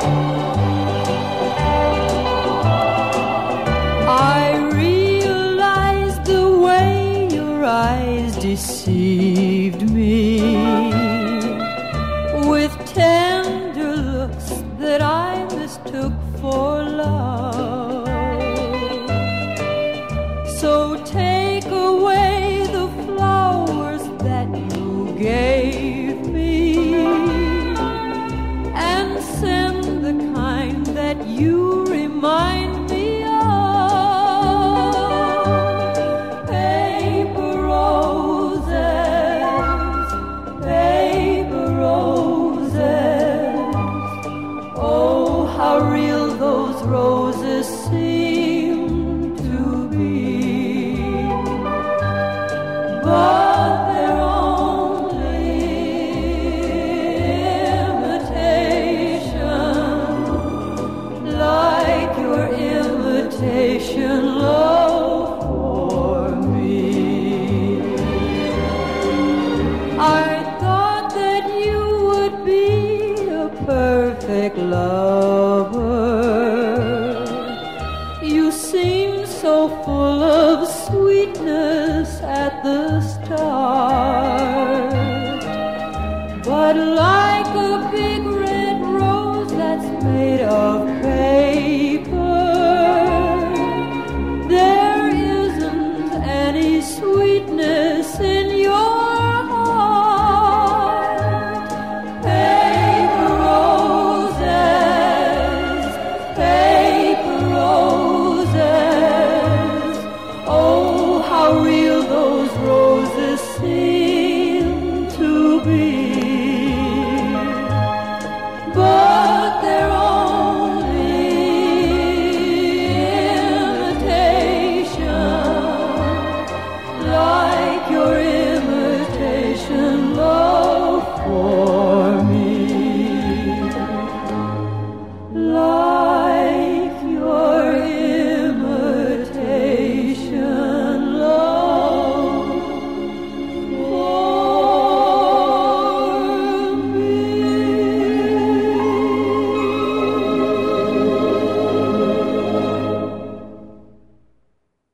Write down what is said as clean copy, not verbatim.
Deceived me with tender looks that I mistook for love. So take away the flowers that you gave me and send the kind that you remind me of. How real those roses seem to be, but they're only imitation, like your imitation love for me. I thought that you would be a perfect lover. You seem so full of sweetness at the start, but like a big red rose that's made of paper, there isn't any sweetness in your roses seem to be, but they're only imitation, like your imitation love for